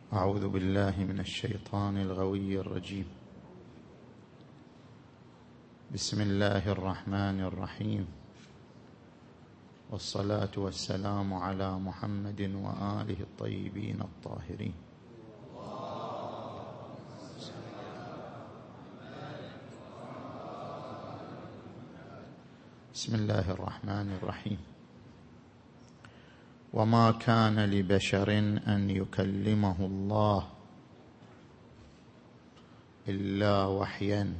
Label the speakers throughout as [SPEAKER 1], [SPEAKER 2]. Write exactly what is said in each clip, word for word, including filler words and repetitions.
[SPEAKER 1] أعوذ بالله من الشيطان الغوي الرجيم. بسم الله الرحمن الرحيم، والصلاة والسلام على محمد وآله الطيبين الطاهرين. بسم الله الرحمن الرحيم. وما كان لبشر أن يكلمه الله إلا وحيا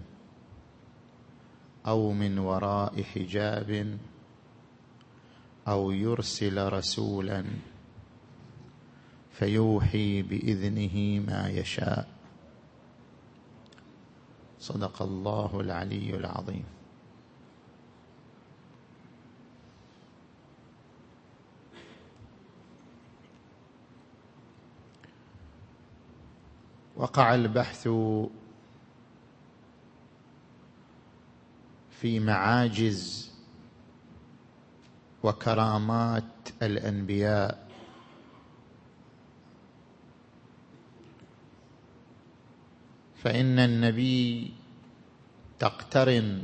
[SPEAKER 1] أو من وراء حجاب أو يرسل رسولا فيوحي بإذنه ما يشاء. صدق الله العلي العظيم. وقع البحث في معاجز وكرامات الأنبياء، فإن النبي تقترن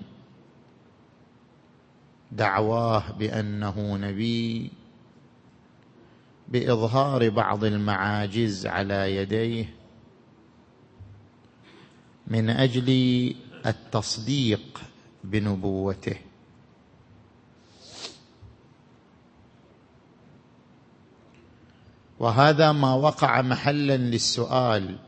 [SPEAKER 1] دعواه بأنه نبي بإظهار بعض المعاجز على يديه من أجل التصديق بنبوته. وهذا ما وقع محلا للسؤال: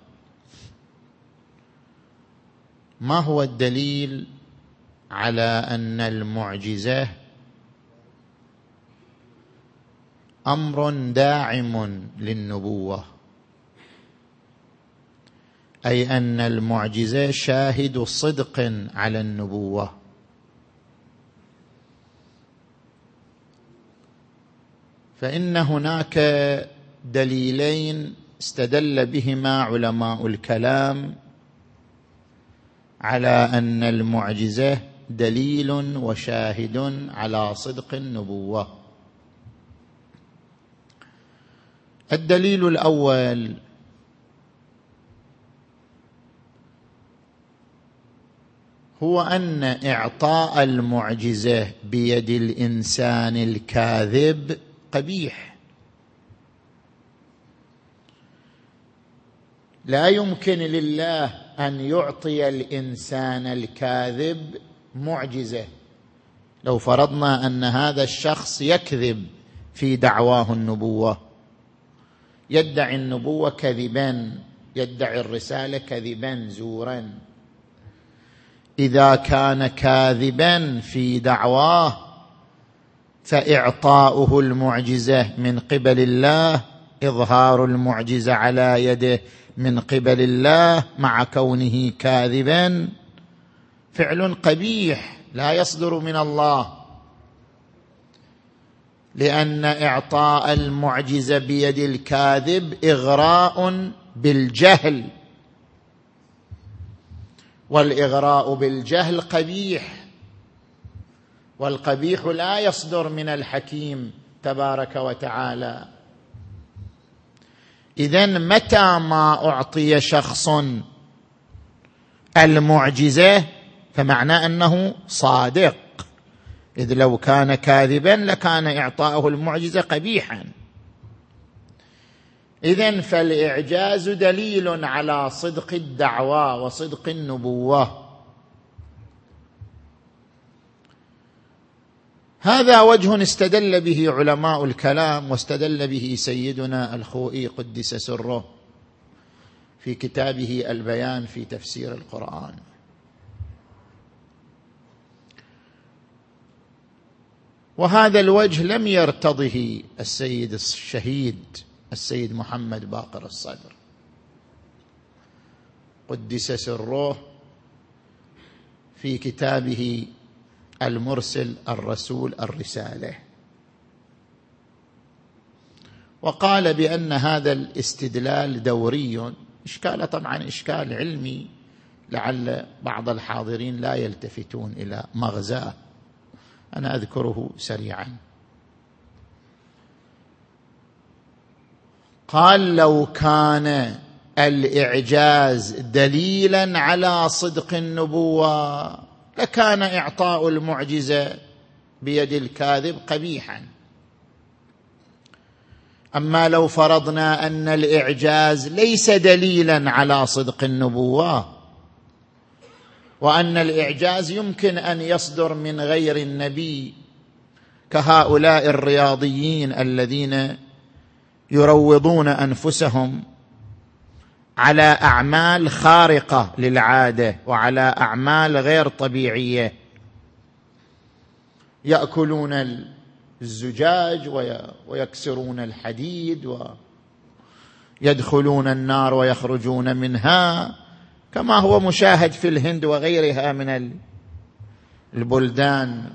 [SPEAKER 1] ما هو الدليل على أن المعجزة أمر داعم للنبوة، أي أن المعجزة شاهد صدق على النبوة؟ فإن هناك دليلين استدل بهما علماء الكلام على أن المعجزة دليل وشاهد على صدق النبوة. الدليل الأول هو أن إعطاء المعجزة بيد الإنسان الكاذب قبيح. لا يمكن لله أن يعطي الإنسان الكاذب معجزة. لو فرضنا أن هذا الشخص يكذب في دعواه النبوة، يدعي النبوة كذبا، يدعي الرسالة كذبا زورا، إذا كان كاذبا في دعواه فإعطاؤه المعجزة من قبل الله، إظهار المعجزة على يده من قبل الله مع كونه كاذبا، فعل قبيح لا يصدر من الله، لأن إعطاء المعجزة بيد الكاذب إغراء بالجهل، والإغراء بالجهل قبيح، والقبيح لا يصدر من الحكيم تبارك وتعالى. إذن متى ما أعطي شخص المعجزة فمعنى أنه صادق، إذ لو كان كاذبا لكان إعطاؤه المعجزة قبيحا. إذن فالإعجاز دليل على صدق الدعوة وصدق النبوة. هذا وجه استدل به علماء الكلام، واستدل به سيدنا الخوئي قدس سره في كتابه البيان في تفسير القرآن. وهذا الوجه لم يرتضه السيد الشهيد السيد محمد باقر الصدر قدس سره في كتابه المرسل الرسول الرسالة، وقال بأن هذا الاستدلال دوري. إشكال طبعا إشكال علمي، لعل بعض الحاضرين لا يلتفتون إلى مغزاه، أنا أذكره سريعا. قال: لو كان الإعجاز دليلا على صدق النبوة لكان إعطاء المعجزة بيد الكاذب قبيحا. أما لو فرضنا أن الإعجاز ليس دليلا على صدق النبوة، وأن الإعجاز يمكن أن يصدر من غير النبي، كهؤلاء الرياضيين الذين يروضون أنفسهم على أعمال خارقة للعادة وعلى أعمال غير طبيعية، يأكلون الزجاج ويكسرون الحديد ويدخلون النار ويخرجون منها، كما هو مشاهد في الهند وغيرها من البلدان.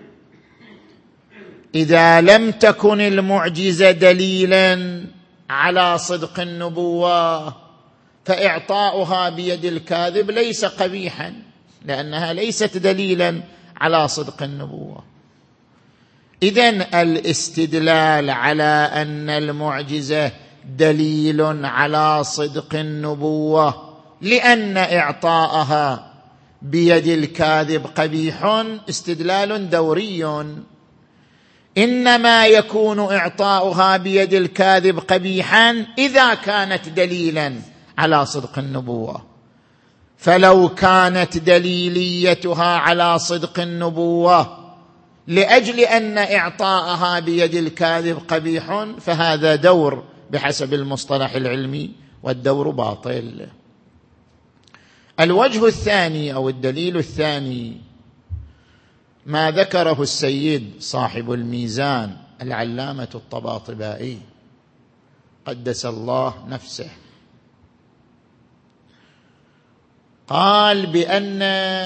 [SPEAKER 1] إذا لم تكن المعجزة دليلا على صدق النبوة فإعطاؤها بيد الكاذب ليس قبيحا، لأنها ليست دليلا على صدق النبوة. إذن الاستدلال على أن المعجزة دليل على صدق النبوة لأن إعطاءها بيد الكاذب قبيح استدلال دوري، إنما يكون إعطاؤها بيد الكاذب قبيحا إذا كانت دليلا على صدق النبوة. فلو كانت دليليتها على صدق النبوة لأجل أن إعطاءها بيد الكاذب قبيح فهذا دور بحسب المصطلح العلمي، والدور باطل. الوجه الثاني أو الدليل الثاني ما ذكره السيد صاحب الميزان العلامة الطباطبائي قدس الله نفسه، قال بأن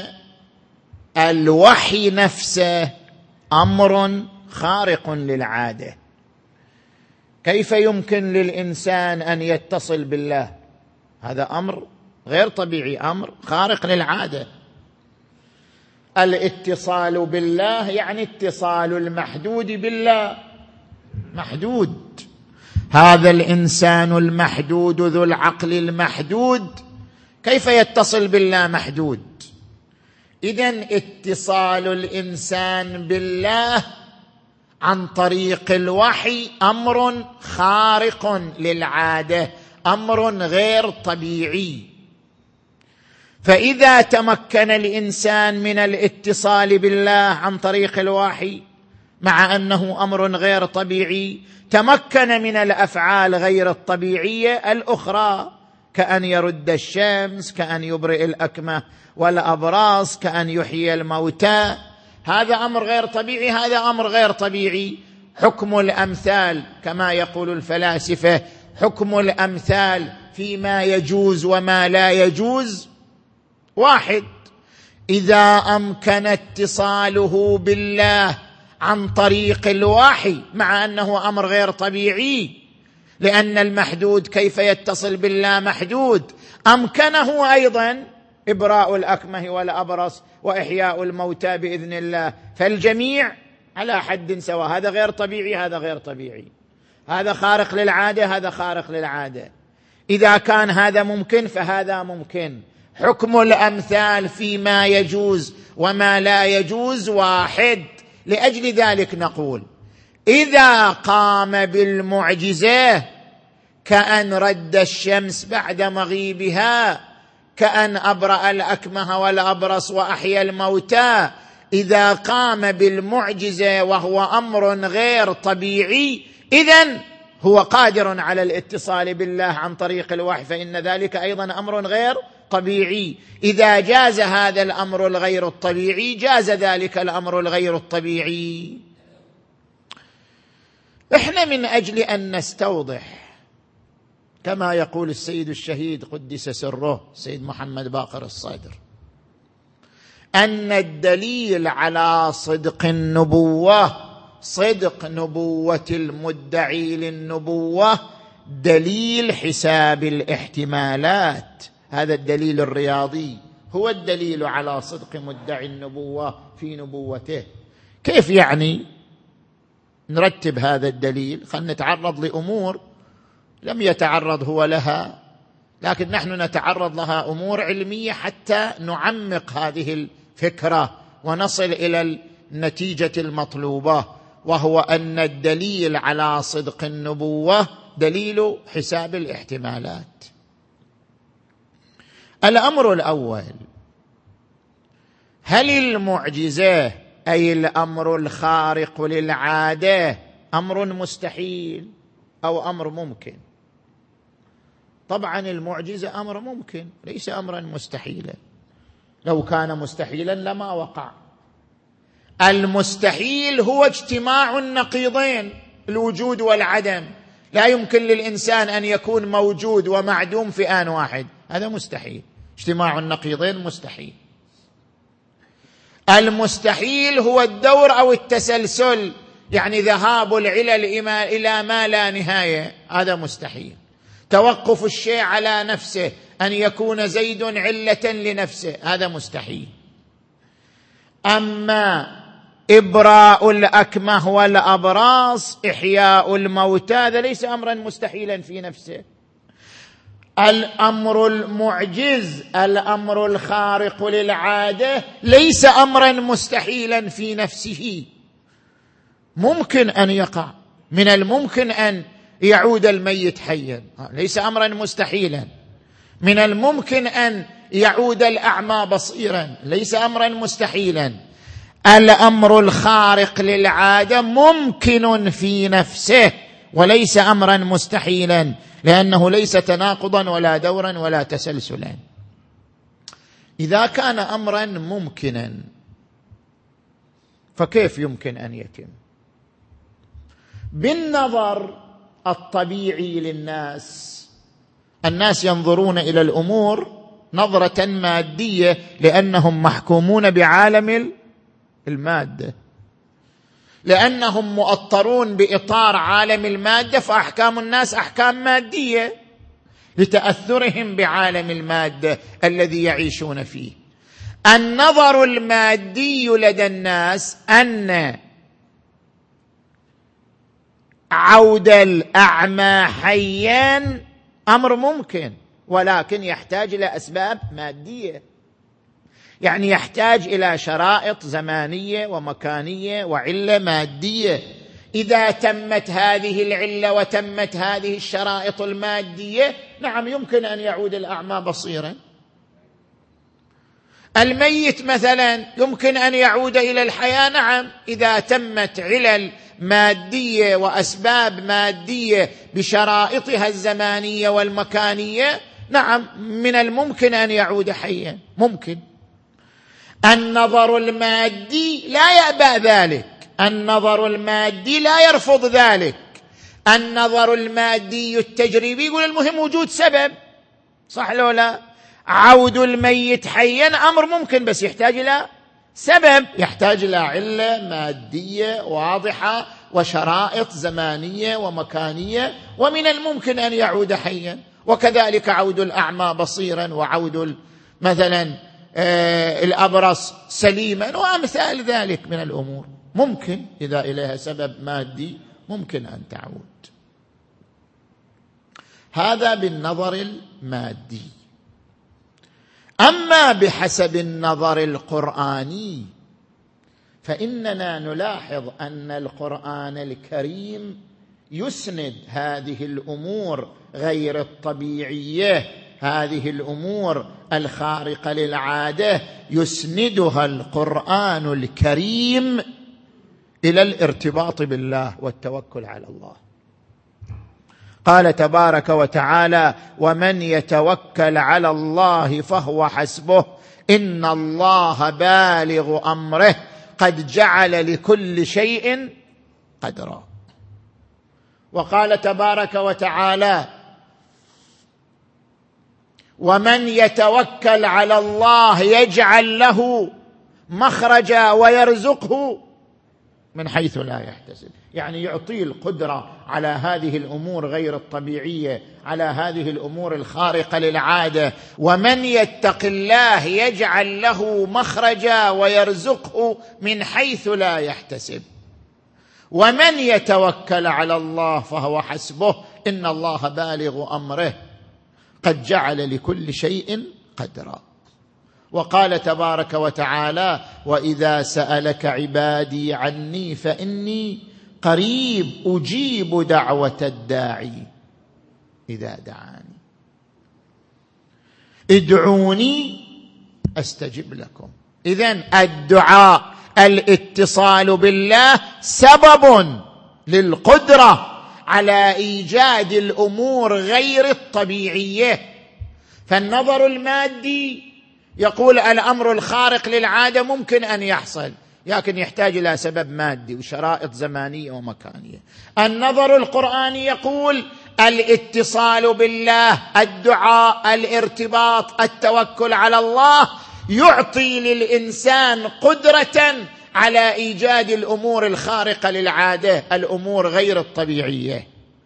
[SPEAKER 1] الوحي نفسه أمر خارق للعادة. كيف يمكن للإنسان أن يتصل بالله؟ هذا أمر غير طبيعي، أمر خارق للعادة. الاتصال بالله يعني اتصال المحدود بالله، محدود. هذا الإنسان المحدود ذو العقل المحدود كيف يتصل بالله محدود؟ إذن اتصال الإنسان بالله عن طريق الوحي أمر خارق للعادة، أمر غير طبيعي. فإذا تمكن الإنسان من الاتصال بالله عن طريق الوحي مع أنه أمر غير طبيعي، تمكن من الأفعال غير الطبيعية الأخرى، كأن يرد الشمس، كأن يبرئ الأكمه والأبراص، كأن يحيي الموتى. هذا أمر غير طبيعي، هذا أمر غير طبيعي. حكم الأمثال كما يقول الفلاسفة، حكم الأمثال فيما يجوز وما لا يجوز واحد. إذا أمكن اتصاله بالله عن طريق الوحي مع أنه أمر غير طبيعي، لأن المحدود كيف يتصل بالله محدود، أمكنه أيضا إبراء الأكمه والأبرص وإحياء الموتى بإذن الله، فالجميع على حد سواء. هذا غير طبيعي، هذا غير طبيعي، هذا خارق للعادة، هذا خارق للعادة. إذا كان هذا ممكن فهذا ممكن. حكم الأمثال فيما يجوز وما لا يجوز واحد. لأجل ذلك نقول إذا قام بالمعجزة كأن رد الشمس بعد مغيبها، كأن أبرأ الأكمه والأبرص وأحيا الموتى، إذا قام بالمعجزة وهو أمر غير طبيعي إذن هو قادر على الاتصال بالله عن طريق الوحي، فإن ذلك أيضا أمر غير طبيعي. إذا جاز هذا الأمر الغير الطبيعي جاز ذلك الأمر الغير الطبيعي. إحنا من أجل أن نستوضح كما يقول السيد الشهيد قدس سره السيد محمد باقر الصادر أن الدليل على صدق النبوة، صدق نبوة المدعي للنبوة، دليل حساب الاحتمالات. هذا الدليل الرياضي هو الدليل على صدق مدعي النبوة في نبوته. كيف يعني نرتب هذا الدليل؟ خلنا نتعرض لأمور لم يتعرض هو لها لكن نحن نتعرض لها أمور علمية حتى نعمق هذه الفكرة ونصل إلى النتيجة المطلوبة، وهو أن الدليل على صدق النبوة دليل حساب الاحتمالات. الأمر الأول: هل المعجزة أي الأمر الخارق للعادة أمر مستحيل أو أمر ممكن؟ طبعا المعجزة أمر ممكن، ليس أمرا مستحيلا. لو كان مستحيلا لما وقع. المستحيل هو اجتماع النقيضين، الوجود والعدم. لا يمكن للإنسان أن يكون موجود ومعدوم في آن واحد، هذا مستحيل. اجتماع النقيضين مستحيل. المستحيل هو الدور أو التسلسل، يعني ذهاب العلل إلى ما لا نهاية، هذا مستحيل. توقف الشيء على نفسه، أن يكون زيد علة لنفسه، هذا مستحيل. أما إبراء الأكمه والأبراص، إحياء الموتى، هذا ليس أمرا مستحيلا في نفسه. الأمر المعجز، الأمر الخارق للعادة، ليس أمرا مستحيلا في نفسه، ممكن أن يقع. من الممكن أن يعود الميت حيا، ليس أمرا مستحيلا. من الممكن أن يعود الأعمى بصيرا، ليس أمرا مستحيلا. الأمر الخارق للعادة ممكن في نفسه وليس أمرا مستحيلا، لأنه ليس تناقضا ولا دورا ولا تسلسلا. إذا كان أمرا ممكنا فكيف يمكن أن يتم؟ بالنظر الطبيعي للناس، الناس ينظرون إلى الأمور نظرة مادية لأنهم محكومون بعالم المادة، لأنهم مؤطرون بإطار عالم المادة، فأحكام الناس أحكام مادية لتأثرهم بعالم المادة الذي يعيشون فيه. النظر المادي لدى الناس أن عود الأعمى حيا أمر ممكن، ولكن يحتاج إلى أسباب مادية، يعني يحتاج إلى شرائط زمانية ومكانية وعلة مادية. إذا تمت هذه العلة وتمت هذه الشرائط المادية، نعم يمكن أن يعود الأعمى بصيرا. الميت مثلا يمكن أن يعود إلى الحياة، نعم إذا تمت علل مادية وأسباب مادية بشرائطها الزمانية والمكانية، نعم من الممكن أن يعود حيا، ممكن. النظر المادي لا يأبى ذلك، النظر المادي لا يرفض ذلك. النظر المادي التجريبي يقول المهم وجود سبب، صح لو لا؟ عود الميت حيا أمر ممكن، بس يحتاج إلى سبب، يحتاج إلى علة مادية واضحة وشرائط زمانية ومكانية، ومن الممكن أن يعود حيا. وكذلك عود الأعمى بصيرا، وعود مثلا آه الأبرص سليما، وأمثال ذلك من الأمور ممكن إذا إليها سبب مادي ممكن أن تعود. هذا بالنظر المادي. أما بحسب النظر القرآني فإننا نلاحظ أن القرآن الكريم يسند هذه الأمور غير الطبيعية، هذه الأمور الخارقة للعادة، يسندها القرآن الكريم إلى الارتباط بالله والتوكل على الله. قال تبارك وتعالى: ومن يتوكل على الله فهو حسبه إن الله بالغ أمره قد جعل لكل شيء قدرا. وقال تبارك وتعالى: ومن يتوكل على الله يجعل له مخرجا ويرزقه من حيث لا يحتسب، يعني يعطيه القدرة على هذه الأمور غير الطبيعية، على هذه الأمور الخارقة للعادة. ومن يتق الله يجعل له مخرجا ويرزقه من حيث لا يحتسب. ومن يتوكل على الله فهو حسبه إن الله بالغ أمره قد جعل لكل شيء قدرا. وقال تبارك وتعالى: وإذا سألك عبادي عني فإني قريب أجيب دعوة الداعي إذا دعاني ادعوني أستجب لكم. إذن الدعاء، الاتصال بالله، سبب للقدرة على إيجاد الأمور غير الطبيعية. فالنظر المادي يقول الأمر الخارق للعادة ممكن أن يحصل، لكن يحتاج إلى سبب مادي وشرائط زمانية ومكانية. النظر القرآني يقول الاتصال بالله، الدعاء، الارتباط، التوكل على الله يعطي للإنسان قدرة على إيجاد الأمور الخارقة للعادة، الأمور غير الطبيعية.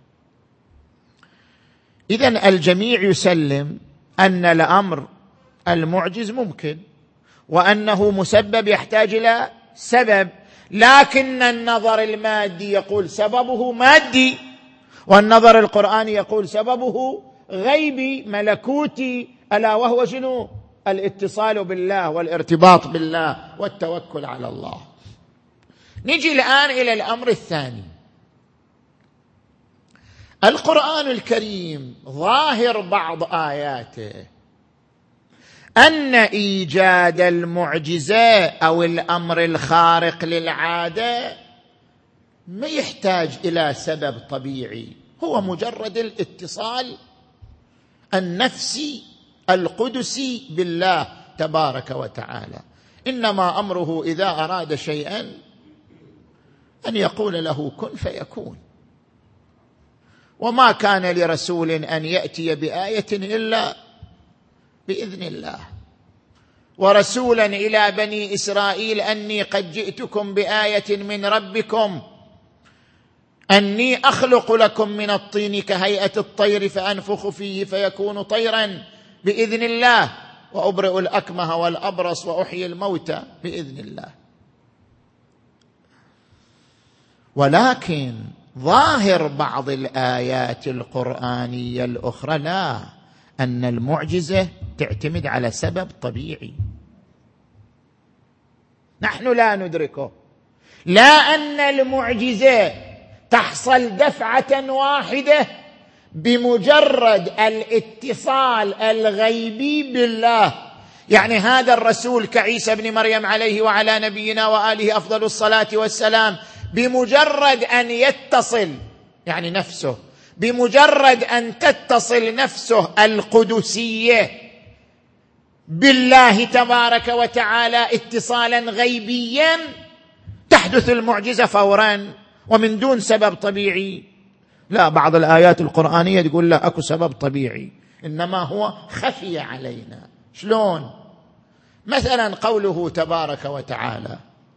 [SPEAKER 1] إذن الجميع يسلم أن الأمر المعجز ممكن، وأنه مسبب يحتاج إلى سبب، لكن النظر المادي يقول سببه مادي، والنظر القرآني يقول سببه غيبي ملكوتي، ألا وهو شنو؟ الاتصال بالله والارتباط بالله والتوكل على الله. نجي الآن إلى الأمر الثاني. القرآن الكريم ظاهر بعض آياته أن إيجاد المعجزة أو الأمر الخارق للعادة ما يحتاج إلى سبب طبيعي، هو مجرد الاتصال النفسي القدسي بالله تبارك وتعالى. إنما أمره إذا أراد شيئا أن يقول له كن فيكون. وما كان لرسول أن يأتي بآية إلا بإذن الله. ورسولا إلى بني إسرائيل أني قد جئتكم بآية من ربكم أني أخلق لكم من الطين كهيئة الطير فأنفخ فيه فيكون طيرا بإذن الله، وأبرئ الأكمه والأبرص وأحيي الموتى بإذن الله. ولكن ظاهر بعض الآيات القرآنية الأخرى لا، أن المعجزة تعتمد على سبب طبيعي نحن لا ندركه، لا أن المعجزة تحصل دفعة واحدة بمجرد الاتصال الغيبي بالله. يعني هذا الرسول كعيسى بن مريم عليه وعلى نبينا وآله أفضل الصلاة والسلام، بمجرد أن يتصل يعني نفسه، بمجرد أن تتصل نفسه القدسية بالله تبارك وتعالى اتصالا غيبيا، تحدث المعجزة فورا ومن دون سبب طبيعي. لا، بعض الآيات القرآنية تقول لا أكو سبب طبيعي، إنما هو خفي علينا. شلون؟ مثلا قوله تبارك وتعالى: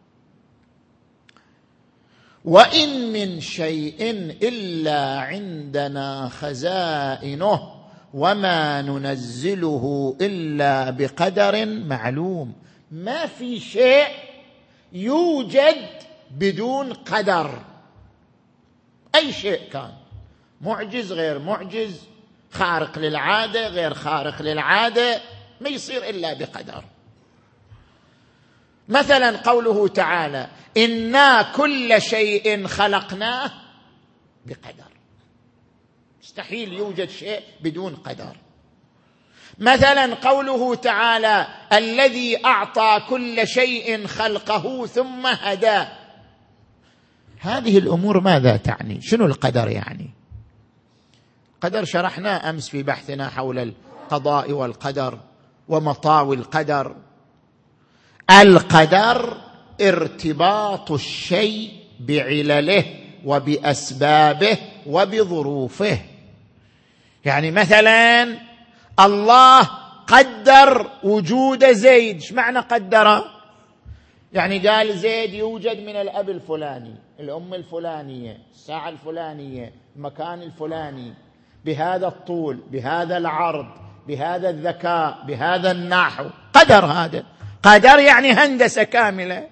[SPEAKER 1] وإن من شيء إلا عندنا خزائنه وما ننزله إلا بقدر معلوم. ما في شيء يوجد بدون قدر، أي شيء كان، معجز غير معجز، خارق للعادة غير خارق للعادة، ما يصير إلا بقدر. مثلا قوله تعالى: إنا كل شيء خلقناه بقدر. مستحيل يوجد شيء بدون قدر. مثلا قوله تعالى: الذي أعطى كل شيء خلقه ثم هدى. هذه الأمور ماذا تعني؟ شنو القدر يعني؟ قدر شرحناه أمس في بحثنا حول القضاء والقدر ومطاوي القدر. القدر ارتباط الشيء بعلله وبأسبابه وبظروفه. يعني مثلا الله قدر وجود زيد. ايش معنى قدره؟ يعني قال زيد يوجد من الأب الفلاني، الأم الفلانية، الساعة الفلانية، المكان الفلاني، بهذا الطول، بهذا العرض، بهذا الذكاء، بهذا النحو. قدر. هذا قدر يعني هندسة كاملة.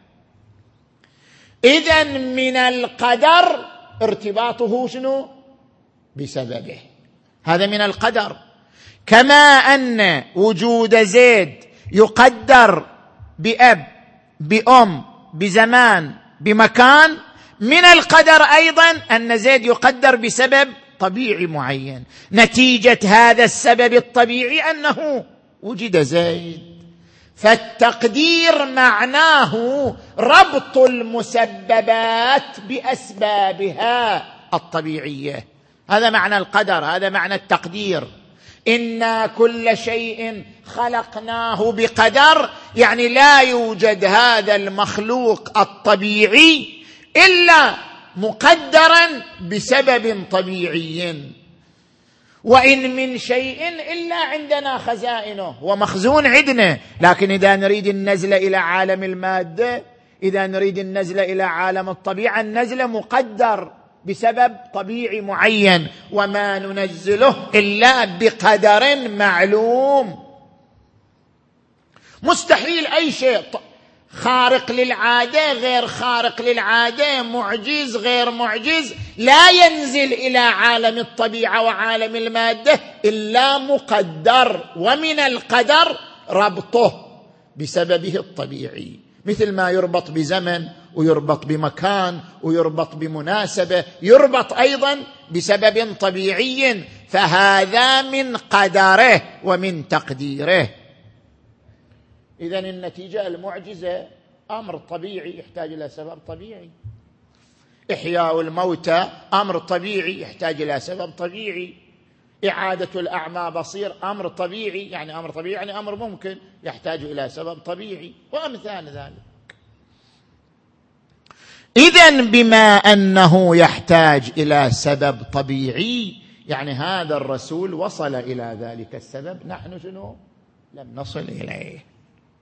[SPEAKER 1] إذن من القدر ارتباطه شنو؟ بسببه. هذا من القدر. كما أن وجود زيد يقدر بأب بأم بزمان بمكان، من القدر أيضا أن زيد يقدر بسبب طبيعي معين، نتيجة هذا السبب الطبيعي أنه وجد زيد. فالتقدير معناه ربط المسببات بأسبابها الطبيعية، هذا معنى القدر، هذا معنى التقدير. إنا كل شيء خلقناه بقدر، يعني لا يوجد هذا المخلوق الطبيعي إلا مقدرا بسبب طبيعي. وإن من شيء إلا عندنا خزائنه ومخزون عندنا، لكن إذا نريد النزل إلى عالم المادة، إذا نريد النزل إلى عالم الطبيعة، النزل مقدر بسبب طبيعي معين، وما ننزله إلا بقدر معلوم. مستحيل أي شيء خارق للعادة غير خارق للعادة، معجز غير معجز، لا ينزل إلى عالم الطبيعة وعالم المادة إلا مقدر، ومن القدر ربطه بسببه الطبيعي، مثل ما يربط بزمن ويربط بمكان ويربط بمناسبة، يربط أيضا بسبب طبيعي، فهذا من قدره ومن تقديره. إذن النتيجة المعجزة أمر طبيعي يحتاج إلى سبب طبيعي، إحياء الموتى أمر طبيعي يحتاج إلى سبب طبيعي، إعادة الأعمى بصير أمر طبيعي، يعني أمر طبيعي يعني أمر ممكن يحتاج إلى سبب طبيعي، وأمثال ذلك. إذن بما أنه يحتاج إلى سبب طبيعي، يعني هذا الرسول وصل إلى ذلك السبب، نحن شنو؟ لم نصل إليه.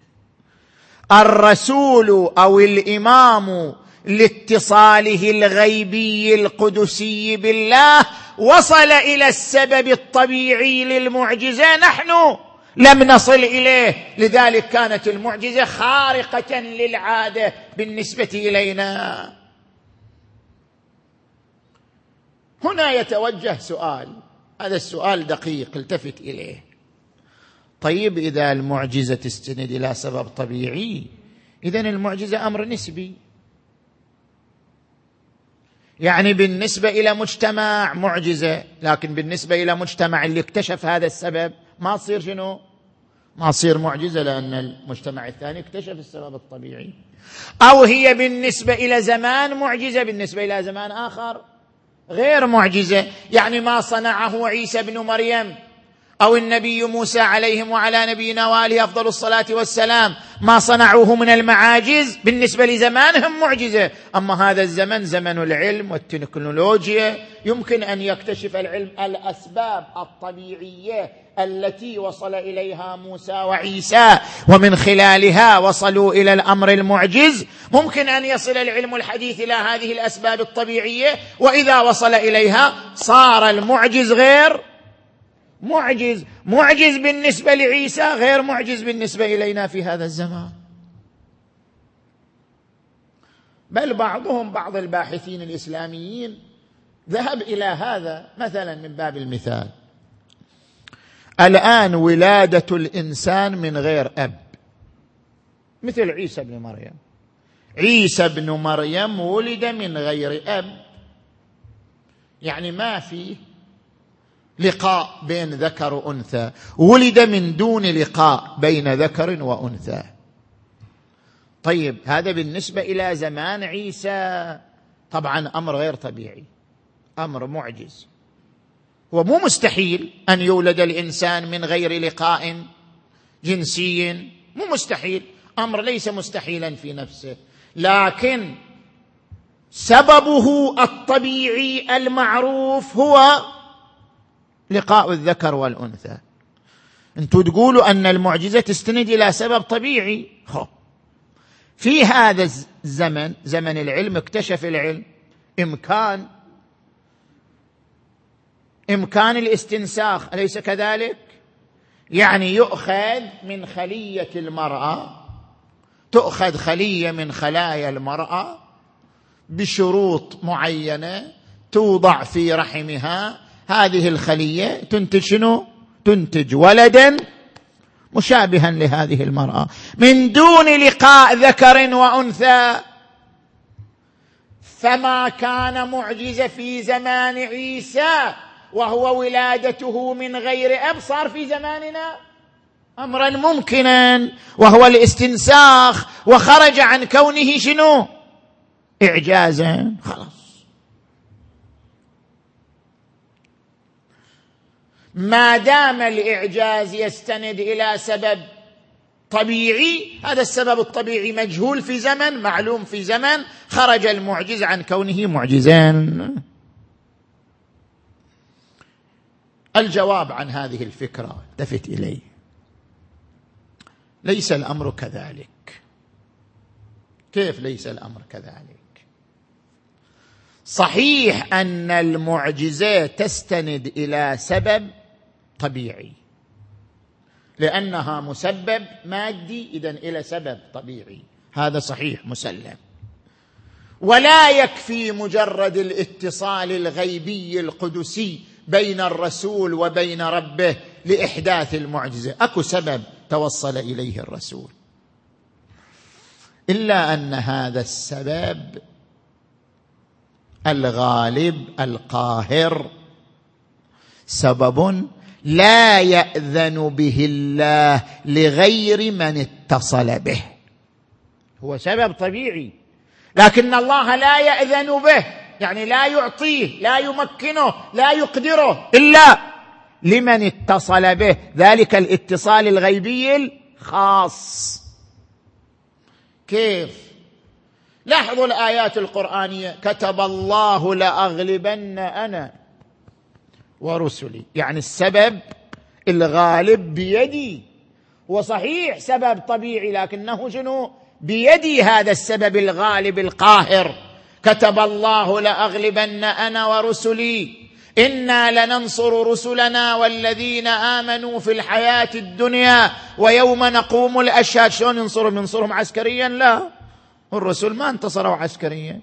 [SPEAKER 1] الرسول أو الإمام لاتصاله الغيبي القدسي بالله وصل إلى السبب الطبيعي للمعجزة، نحن لم نصل إليه، لذلك كانت المعجزة خارقة للعادة بالنسبة إلينا. هنا يتوجه سؤال، هذا السؤال دقيق التفت إليه. طيب إذا المعجزة تستند إلى سبب طبيعي، إذن المعجزة أمر نسبي، يعني بالنسبة إلى مجتمع معجزة، لكن بالنسبة إلى مجتمع اللي اكتشف هذا السبب ما تصير شنو؟ ما تصير معجزة، لأن المجتمع الثاني اكتشف السبب الطبيعي. أو هي بالنسبة إلى زمان معجزة، بالنسبة إلى زمان آخر غير معجزة، يعني ما صنعه عيسى بن مريم أو النبي موسى عليهم وعلى نبينا وآله أفضل الصلاة والسلام، ما صنعوه من المعاجز بالنسبة لزمانهم معجزة. أما هذا الزمن زمن العلم والتكنولوجيا، يمكن أن يكتشف العلم الأسباب الطبيعية التي وصل إليها موسى وعيسى، ومن خلالها وصلوا إلى الأمر المعجز. ممكن أن يصل العلم الحديث إلى هذه الأسباب الطبيعية، وإذا وصل إليها صار المعجز غير معجز، معجز بالنسبة لعيسى غير معجز بالنسبة إلينا في هذا الزمان. بل بعضهم بعض الباحثين الإسلاميين ذهب إلى هذا، مثلا من باب المثال، الآن ولادة الإنسان من غير أب، مثل عيسى بن مريم. عيسى بن مريم ولد من غير أب، يعني ما فيه لقاء بين ذكر وأنثى، ولد من دون لقاء بين ذكر وأنثى. طيب هذا بالنسبة إلى زمان عيسى طبعا أمر غير طبيعي، أمر معجز، ومو مستحيل أن يولد الإنسان من غير لقاء جنسي، مو مستحيل، أمر ليس مستحيلا في نفسه، لكن سببه الطبيعي المعروف هو لقاء الذكر والأنثى. أنتم تقولوا أن المعجزة تستند إلى سبب طبيعي. خب في هذا الزمن، زمن العلم، اكتشف العلم إمكان إمكان الاستنساخ، أليس كذلك؟ يعني يؤخذ من خلية المرأة، تؤخذ خلية من خلايا المرأة بشروط معينة، توضع في رحمها، هذه الخلية تنتج شنو؟ تنتج ولدا مشابها لهذه المرأة من دون لقاء ذكر وأنثى. فما كان معجزة في زمان عيسى وهو ولادته من غير أب صار في زماننا أمرا ممكنا وهو الاستنساخ، وخرج عن كونه شنو؟ إعجازا. خلاص ما دام الإعجاز يستند إلى سبب طبيعي، هذا السبب الطبيعي مجهول في زمن، معلوم في زمن، خرج المعجز عن كونه معجزا. الجواب عن هذه الفكرة التفت إليه، ليس الأمر كذلك. كيف ليس الأمر كذلك؟ صحيح أن المعجزة تستند إلى سبب طبيعي لأنها مسبب مادي، إذن إلى سبب طبيعي، هذا صحيح مسلم. ولا يكفي مجرد الاتصال الغيبي القدسي بين الرسول وبين ربه لإحداث المعجزة، أكو سبب توصل إليه الرسول، إلا أن هذا السبب الغالب القاهر سبب لا يأذن به الله لغير من اتصل به. هو سبب طبيعي لكن الله لا يأذن به، يعني لا يعطيه، لا يمكنه، لا يقدره إلا لمن اتصل به، ذلك الاتصال الغيبي الخاص. كيف؟ لاحظوا الآيات القرآنية: كتب الله لأغلبن أنا ورسلي، يعني السبب الغالب بيدي. وصحيح سبب طبيعي لكنه شنو؟ بيدي هذا السبب الغالب القاهر. كتب الله لأغلبن أنا ورسلي إنا لننصر رسلنا والذين آمنوا في الحياة الدنيا ويوم نقوم الأشهاد. شلون ينصرهم؟ ينصرهم عسكريا؟ لا، الرسل ما انتصروا عسكريا،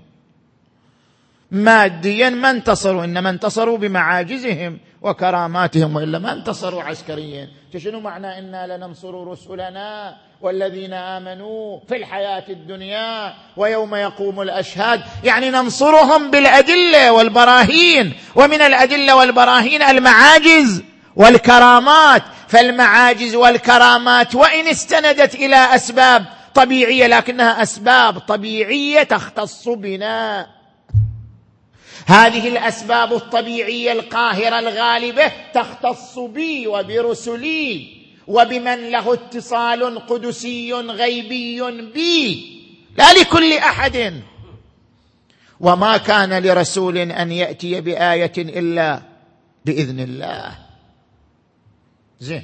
[SPEAKER 1] ماديا ما انتصروا، إنما انتصروا بمعاجزهم وكراماتهم، وإلا ما انتصروا عسكريا. شنو معنى إنا لننصر رسلنا والذين آمنوا في الحياة الدنيا ويوم يقوم الأشهاد؟ يعني ننصرهم بالأدلة والبراهين، ومن الأدلة والبراهين المعاجز والكرامات. فالمعاجز والكرامات وإن استندت إلى أسباب طبيعية لكنها أسباب طبيعية تختص بنا. هذه الأسباب الطبيعية القاهرة الغالبة تختص بي وبرسلي وبمن له اتصال قدسي غيبي بي، لا لكل أحد. وما كان لرسول أن يأتي بآية إلا بإذن الله. زين،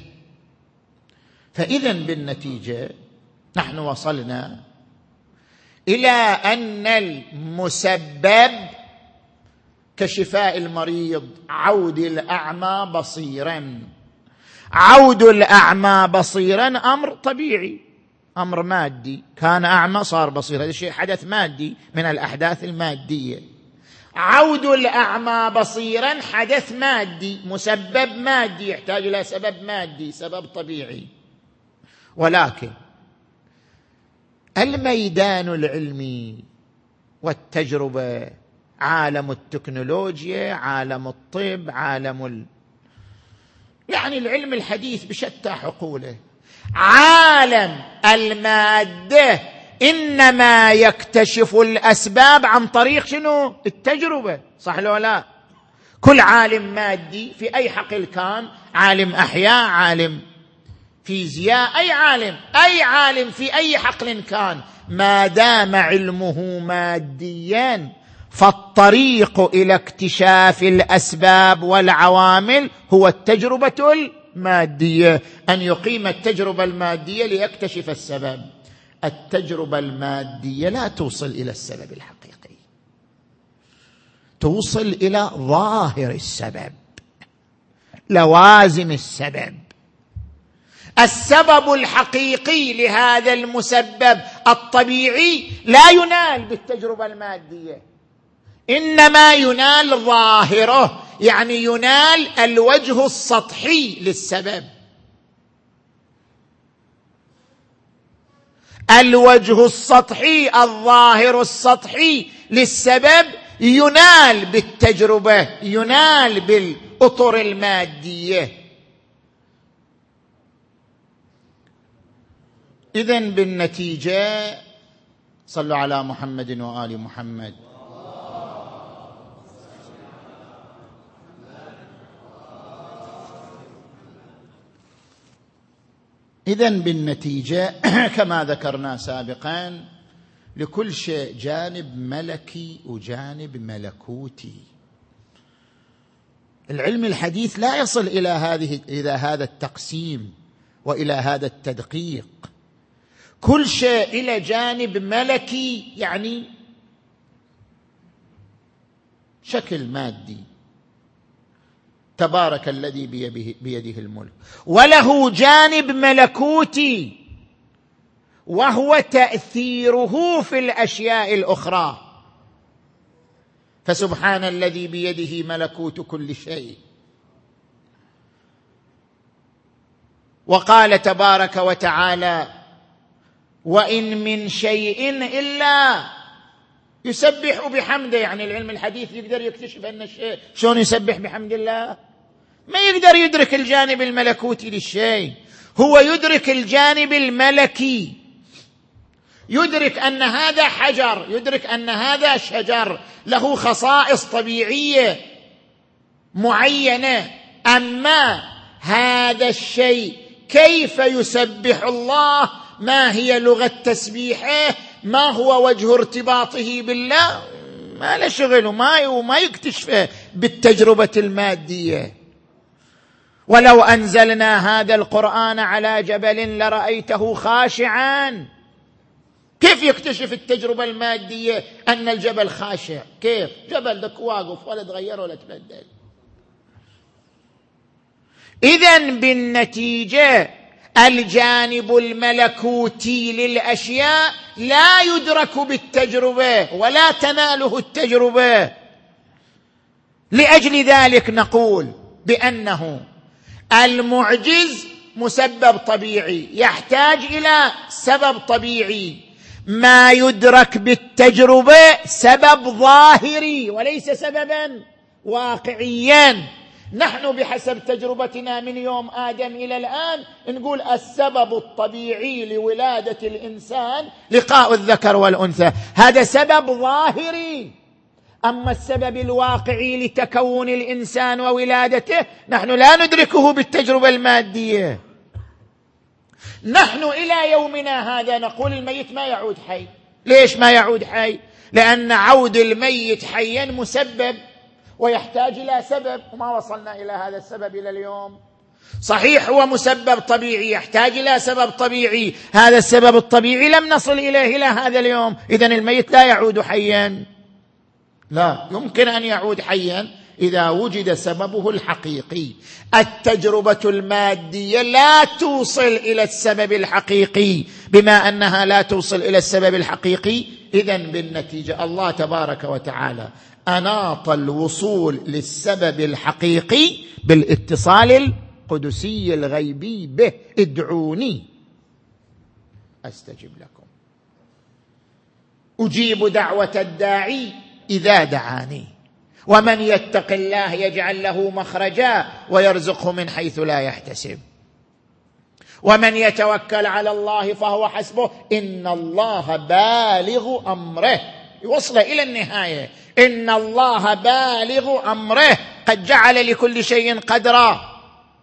[SPEAKER 1] فإذن بالنتيجة نحن وصلنا إلى أن المسبب كشفاء المريض عود الأعمى بصيرا، عود الأعمى بصيرا أمر طبيعي، أمر مادي، كان أعمى صار بصير، هذا شيء حدث مادي من الأحداث المادية. عود الأعمى بصيرا حدث مادي، مسبب مادي يحتاج إلى سبب مادي، سبب طبيعي. ولكن الميدان العلمي والتجربة، عالم التكنولوجيا، عالم الطب، عالم ال... يعني العلم الحديث بشتى حقوله، عالم المادة إنما يكتشف الأسباب عن طريق شنو؟ التجربة، صح لو لا؟ كل عالم مادي في أي حقل كان، عالم أحياء، عالم فيزياء، أي عالم، أي عالم في أي حقل كان، ما دام علمه ماديا فالطريق إلى اكتشاف الأسباب والعوامل هو التجربة المادية، أن يقيم التجربة المادية ليكتشف السبب. التجربة المادية لا توصل إلى السبب الحقيقي، توصل إلى ظاهر السبب، لوازم السبب. السبب الحقيقي لهذا المسبب الطبيعي لا ينال بالتجربة المادية، إنما ينال ظاهره. يعني ينال الوجه السطحي للسبب. الوجه السطحي الظاهر السطحي للسبب ينال بالتجربة، ينال بالأطر المادية. إذن بالنتيجة صلوا على محمد وآل محمد. إذن بالنتيجة كما ذكرنا سابقا لكل شيء جانب ملكي وجانب ملكوتي. العلم الحديث لا يصل إلى هذه إلى هذا التقسيم وإلى هذا التدقيق. كل شيء إلى جانب ملكي يعني شكل مادي، تبارك الذي بيده الملك، وله جانب ملكوتي وهو تأثيره في الأشياء الأخرى. فسبحان الذي بيده ملكوت كل شيء. وقال تبارك وتعالى: وإن من شيء إلا يسبح بحمده. يعني العلم الحديث يقدر يكتشف أن الشيء شلون يسبح بحمد الله؟ ما يقدر يدرك الجانب الملكوتي للشيء، هو يدرك الجانب الملكي، يدرك أن هذا حجر، يدرك أن هذا شجر له خصائص طبيعية معينة. أما هذا الشيء كيف يسبح الله، ما هي لغة تسبيحه، ما هو وجه ارتباطه بالله، ما له شغل وما وما يكتشفه بالتجربة المادية. ولو أنزلنا هذا القرآن على جبل لرأيته خاشعا. كيف يكتشف التجربة المادية أن الجبل خاشع؟ كيف؟ جبل دك واقف ولا تغير ولا تبدل. إذن بالنتيجة الجانب الملكوتي للأشياء لا يدرك بالتجربة ولا تناله التجربة. لأجل ذلك نقول بأنه المعجز مسبب طبيعي يحتاج إلى سبب طبيعي، ما يدرك بالتجربة سبب ظاهري وليس سببا واقعيا. نحن بحسب تجربتنا من يوم آدم إلى الآن نقول السبب الطبيعي لولادة الإنسان لقاء الذكر والأنثى، هذا سبب ظاهري. أما السبب الواقعي لتكون الإنسان وولادته نحن لا ندركه بالتجربة المادية. نحن إلى يومنا هذا نقول الميت ما يعود حي. ليش ما يعود حي؟ لأن عود الميت حيا مسبب ويحتاج إلى سبب، وما وصلنا إلى هذا السبب إلى اليوم. صحيح هو مسبب طبيعي يحتاج إلى سبب طبيعي، هذا السبب الطبيعي لم نصل إليه إلى هذا اليوم. إذن الميت لا يعود حيا، لا يمكن أن يعود حيا إذا وجد سببه الحقيقي. التجربة المادية لا توصل إلى السبب الحقيقي، بما أنها لا توصل إلى السبب الحقيقي إذن بالنتيجة الله تبارك وتعالى أناط الوصول للسبب الحقيقي بالاتصال القدسي الغيبي به: ادعوني أستجب لكم، أجيب دعوة الداعي إذا دعاني، ومن يتق الله يجعل له مخرجا ويرزقه من حيث لا يحتسب، ومن يتوكل على الله فهو حسبه إن الله بالغ أمره. يوصل إلى النهاية: إن الله بالغ أمره قد جعل لكل شيء قدرا.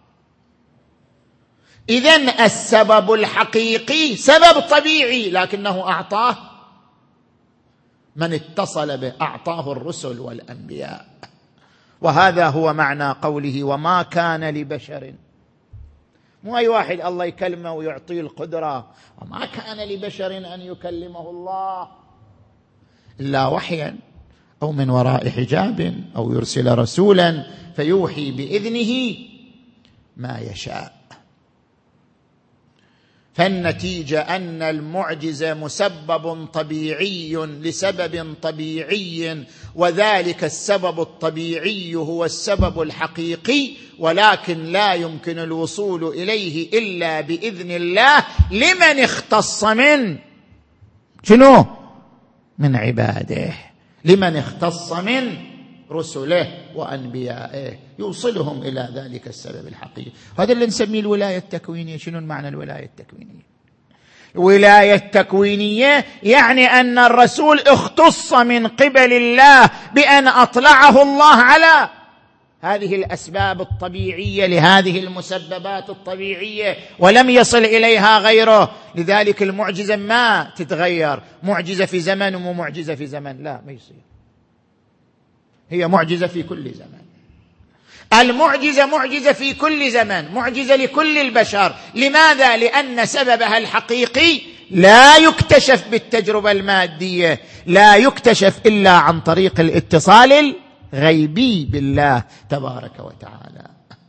[SPEAKER 1] إذن السبب الحقيقي سبب طبيعي لكنه أعطاه من اتصل به، أعطاه الرسل والأنبياء. وهذا هو معنى قوله: وما كان لبشر. مو أي واحد الله يكلمه ويعطيه القدرة، وما كان لبشر أن يكلمه الله إلا وحيا أو من وراء حجاب أو يرسل رسولا فيوحي بإذنه ما يشاء. فالنتيجة أن المعجزة مسبب طبيعي لسبب طبيعي، وذلك السبب الطبيعي هو السبب الحقيقي، ولكن لا يمكن الوصول إليه إلا بإذن الله لمن اختص من شنو؟ من عباده، لمن اختص من رسله وأنبيائه، يوصلهم إلى ذلك السبب الحقيقي. هذا اللي نسميه الولاية التكوينية. شنو معنى الولاية التكوينية؟ الولاية التكوينية يعني أن الرسول اختص من قبل الله بأن أطلعه الله على هذه الأسباب الطبيعية لهذه المسببات الطبيعية، ولم يصل إليها غيره. لذلك المعجزة ما تتغير، معجزة في زمن ومو معجزة في زمن، لا ما يصير، هي معجزة في كل زمن. المعجزة معجزة في كل زمن، معجزة لكل البشر. لماذا؟ لأن سببها الحقيقي لا يكتشف بالتجربة المادية، لا يكتشف إلا عن طريق الاتصال الغيبي بالله تبارك وتعالى.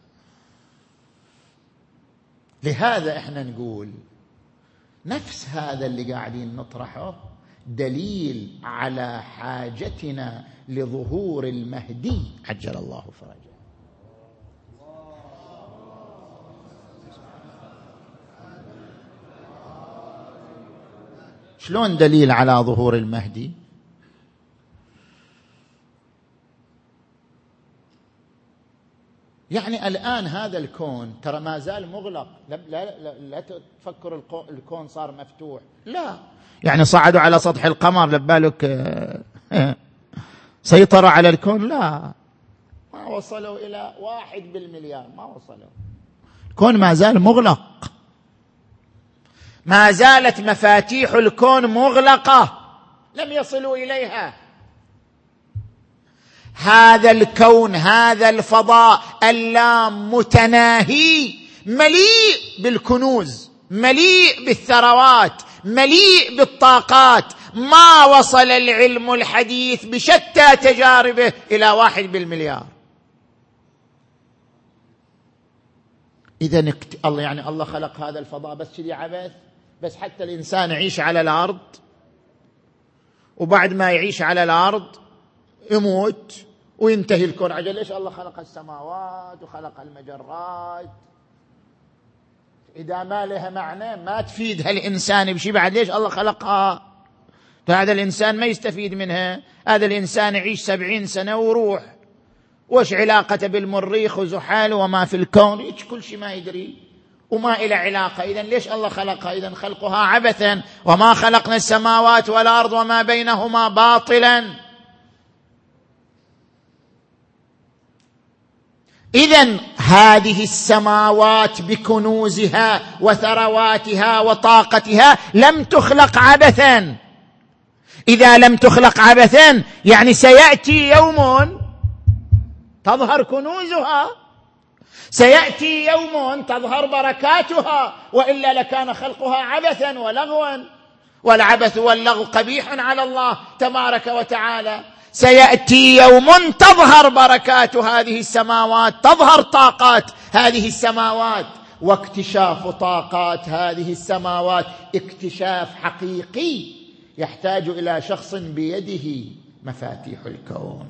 [SPEAKER 1] لهذا احنا نقول نفس هذا اللي قاعدين نطرحه دليل على حاجتنا لظهور المهدي عجل الله فرجه. شلون دليل على ظهور المهدي؟ يعني الآن هذا الكون ترى ما زال مغلق، لا, لا, لا, لا تفكر الكون صار مفتوح، لا، يعني صعدوا على سطح القمر لبالك سيطروا على الكون، لا، ما وصلوا إلى واحد بالمليار، ما وصلوا. الكون ما زال مغلق، ما زالت مفاتيح الكون مغلقة، لم يصلوا إليها. هذا الكون، هذا الفضاء اللامتناهي مليء بالكنوز، مليء بالثروات، مليء بالطاقات، ما وصل العلم الحديث بشتى تجاربه إلى واحد بالمليار. إذن الله يعني الله خلق هذا الفضاء بس كذي عبث؟ بس حتى الإنسان يعيش على الأرض، وبعد ما يعيش على الأرض يموت وينتهي الكون. عجل ليش الله خلق السماوات وخلق المجرات إذا ما لها معنى؟ ما تفيد هالإنسان بشيء، بعد ليش الله خلقها؟ فهذا الإنسان ما يستفيد منها. هذا الإنسان يعيش سبعين سنة وروح، وش علاقة بالمريخ وزحال وما في الكون؟ كل شيء ما يدري وما إلى علاقة. إذن ليش الله خلقها؟ إذن خلقها عبثا. وما خلقنا السماوات والأرض وما بينهما باطلا. إذن هذه السماوات بكنوزها وثرواتها وطاقتها لم تخلق عبثا. إذا لم تخلق عبثا يعني سيأتي يوم تظهر كنوزها، سيأتي يوم تظهر بركاتها، وإلا لكان خلقها عبثا ولغوا، والعبث واللغو قبيح على الله تبارك وتعالى. سيأتي يوم تظهر بركات هذه السماوات، تظهر طاقات هذه السماوات، واكتشاف طاقات هذه السماوات اكتشاف حقيقي يحتاج إلى شخص بيده مفاتيح الكون،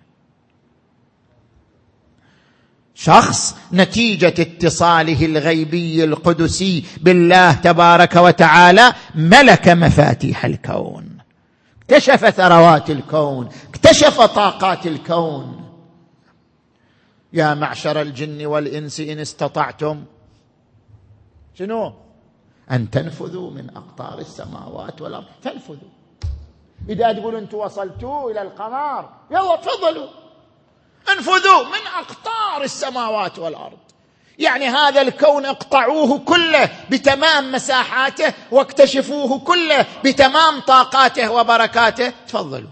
[SPEAKER 1] شخص نتيجة اتصاله الغيبي القدسي بالله تبارك وتعالى ملك مفاتيح الكون، اكتشف ثروات الكون، اكتشف طاقات الكون. يا معشر الجن والإنس إن استطعتم شنو؟ أن تنفذوا من أقطار السماوات والأرض تنفذوا. إذا تقولوا أنتم وصلتوا إلى القمر يلا تفضلوا انفذوا من أقطار السماوات والأرض. يعني هذا الكون اقطعوه كله بتمام مساحاته واكتشفوه كله بتمام طاقاته وبركاته، تفضلوا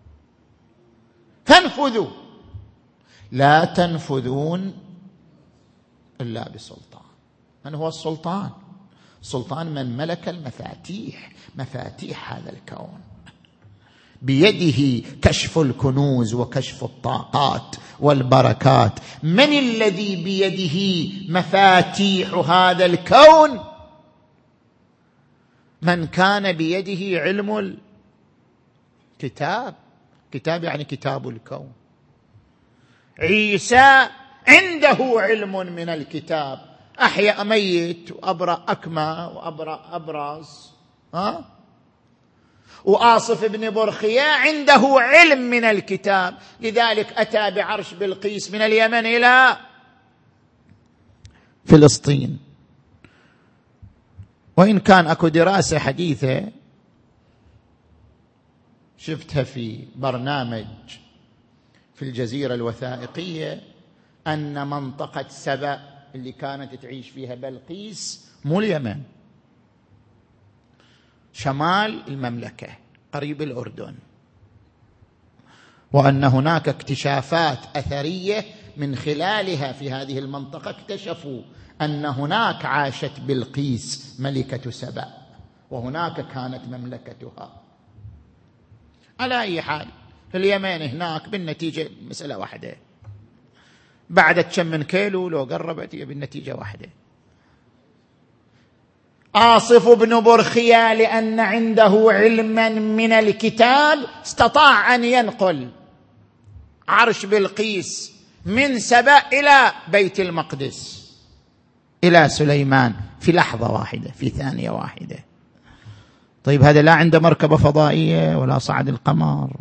[SPEAKER 1] فانفذوا. لا تنفذون إلا بسلطان. من هو السلطان؟ سلطان من ملك المفاتيح، مفاتيح هذا الكون، بيده كشف الكنوز وكشف الطاقات والبركات. من الذي بيده مفاتيح هذا الكون؟ من كان بيده علم الكتاب، كتاب يعني كتاب الكون. عيسى عنده علم من الكتاب، أحيا ميت وأبرأ أكمى وأبرأ أبرص. ها؟ وآصف بن برخيا عنده علم من الكتاب، لذلك أتى بعرش بلقيس من اليمن إلى فلسطين. وإن كان أكو دراسة حديثة شفتها في برنامج في الجزيرة الوثائقية، أن منطقة سبأ اللي كانت تعيش فيها بلقيس مو اليمن، شمال المملكة قريب الأردن، وأن هناك اكتشافات أثرية من خلالها في هذه المنطقة اكتشفوا أن هناك عاشت بلقيس ملكة سبأ، وهناك كانت مملكتها. على أي حال في اليمن هناك بالنتيجة مسألة واحدة، بعد كم من كيلو لو قربت هي بالنتيجة واحدة. آصف بن برخيا لأن عنده علما من الكتاب استطاع أن ينقل عرش بلقيس من سبأ إلى بيت المقدس إلى سليمان في لحظة واحدة، في ثانية واحدة. طيب هذا لا عنده مركبة فضائية ولا صعد القمر،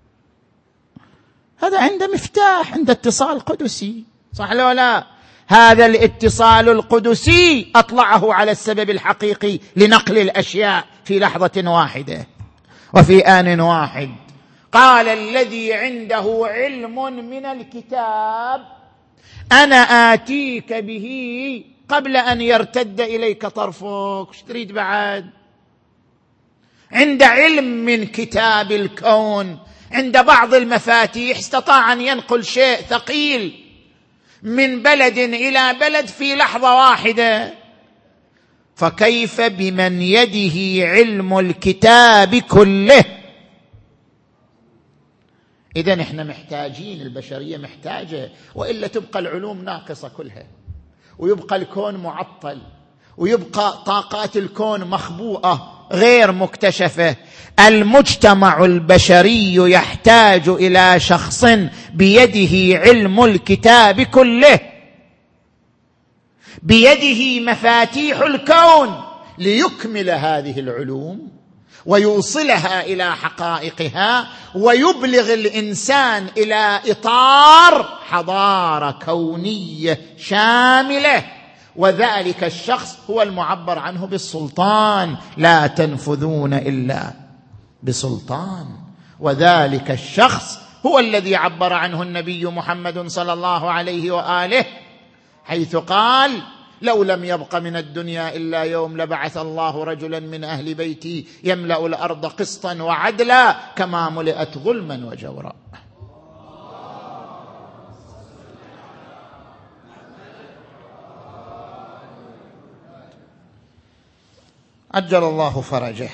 [SPEAKER 1] هذا عنده مفتاح، عنده اتصال قدسي، صح ولا لا؟ هذا الاتصال القدسي أطلعه على السبب الحقيقي لنقل الأشياء في لحظة واحدة وفي آن واحد. قال الذي عنده علم من الكتاب أنا آتيك به قبل أن يرتد إليك طرفك. ايش تريد بعد؟ عند علم من كتاب الكون، عند بعض المفاتيح استطاع أن ينقل شيء ثقيل من بلد إلى بلد في لحظة واحدة، فكيف بمن يده علم الكتاب كله؟ إذن إحنا محتاجين، البشرية محتاجة، وإلا تبقى العلوم ناقصة كلها، ويبقى الكون معطل، ويبقى طاقات الكون مخبوءة غير مكتشفة. المجتمع البشري يحتاج إلى شخص بيده علم الكتاب كله، بيده مفاتيح الكون، ليكمل هذه العلوم ويوصلها إلى حقائقها، ويبلغ الإنسان إلى إطار حضارة كونية شاملة. وذلك الشخص هو المعبر عنه بالسلطان، لا تنفذون إلا بسلطان. وذلك الشخص هو الذي عبر عنه النبي محمد صلى الله عليه وآله، حيث قال: لو لم يبق من الدنيا إلا يوم لبعث الله رجلا من أهل بيتي يملأ الأرض قسطا وعدلا كما ملئت ظلما وجورا. عجل الله فرجه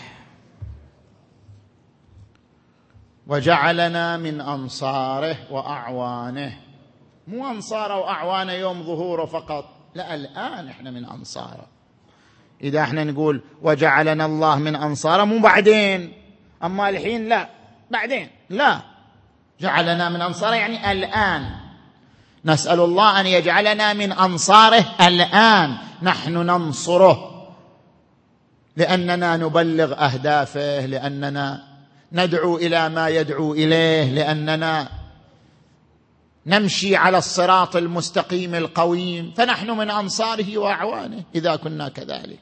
[SPEAKER 1] وجعلنا من أنصاره وأعوانه. مو أنصاره وأعوانه يوم ظهوره فقط، لا، الآن إحنا من أنصاره. إذا إحنا نقول وجعلنا الله من أنصاره مو بعدين، أما الحين لا، بعدين لا، جعلنا من أنصاره يعني الآن. نسأل الله أن يجعلنا من أنصاره الآن. نحن ننصره لأننا نبلغ أهدافه، لأننا ندعو إلى ما يدعو إليه، لأننا نمشي على الصراط المستقيم القويم، فنحن من أنصاره وأعوانه إذا كنا كذلك.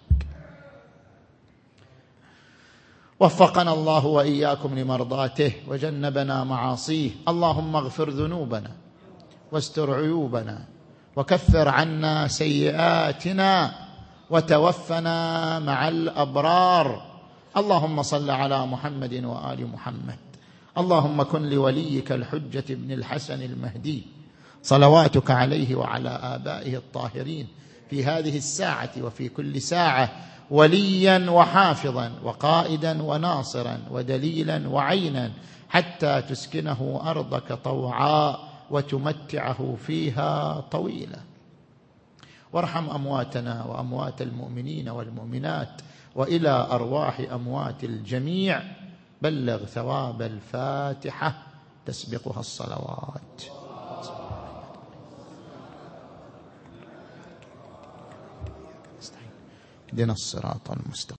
[SPEAKER 1] وفقنا الله وإياكم لمرضاته وجنبنا معاصيه. اللهم اغفر ذنوبنا واستر عيوبنا وكفر عنا سيئاتنا وتوفنا مع الأبرار. اللهم صل على محمد وآل محمد. اللهم كن لوليك الحجة بن الحسن المهدي صلواتك عليه وعلى آبائه الطاهرين في هذه الساعة وفي كل ساعة وليا وحافظا وقائدا وناصرا ودليلا وعينا، حتى تسكنه أرضك طوعا وتمتعه فيها طويلا. وارحم أمواتنا وأموات المؤمنين والمؤمنات وإلى أرواح أموات الجميع بلغ ثواب الفاتحة تسبقها الصلوات. اهدنا الصراط المستقيم.